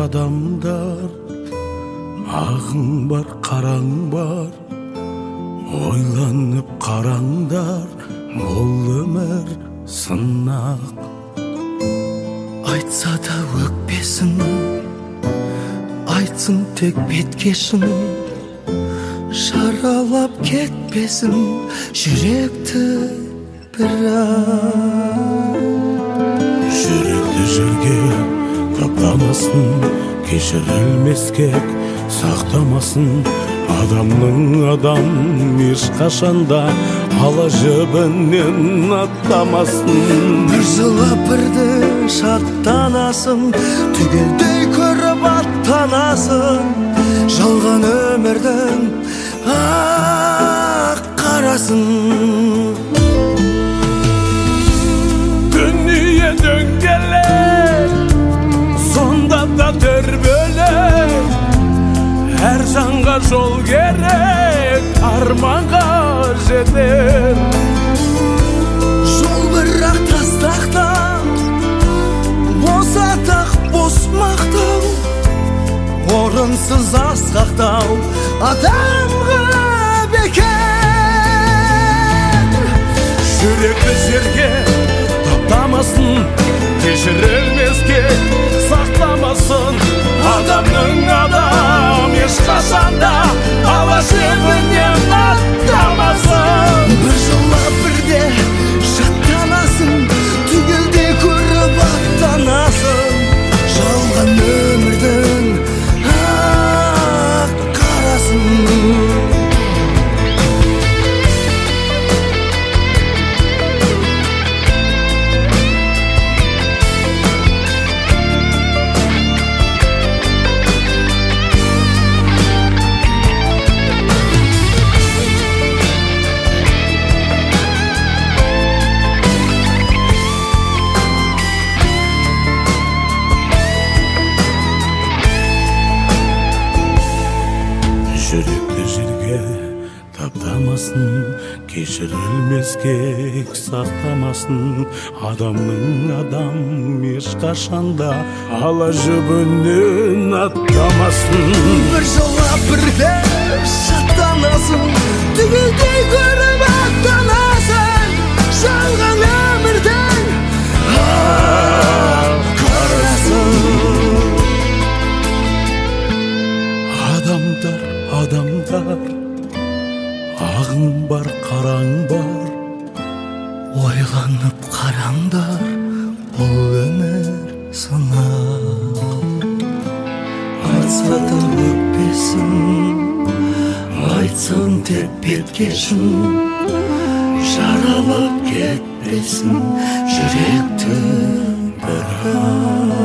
адамдар, ағың бар, қараң бар. Ойланып қараңдар, бұл өмір сынақ. Айтса да өкпесін, айтсын тек беткешін, жаралап кетпесін жүректі бірақ. Жүректі жерге таптамасын, кешірілмеске сақтамасын. Адамның адам ешқашанда ала жібінен аттамасын. Бір жылы бірді шаттанасың, түгелдей көріп аттанасың. Жалған өмірдің ақ қарасын. Дүние дөңгелек, сонда да дүрбелек. Әр жанға жол керек, арманға жетер. Жол бірақ тастақтау, босатақ бос мақтау, орынсыз асқақтау адамға бекер. Жүректі жерге таптамасын, кешірілмеске сақтамасын. Адамның адам ешқашанда ала жібінен аттамасын. Бір жылы бірде жаттанасың, түгелдей көріп аттанасың. Жалған өмірдің ақ қарасын. Жүректі жерге таптамасын, кешірілмеске сақтамасын. Адамның адам ешқашанда ала жібінен аттамасын. Бір жылы бірде шаттанасың, түгелдей көріп аттанасың. Жалған өмірдің ақ қарасын. Адамдар, адамдар, ағың бар, қараң бар. Ойланып қараңдар, бұл өмір сынақ. Айтса да өкпесін, айтсын тек беткешін, жаралап кетпесін жүректі бірақ.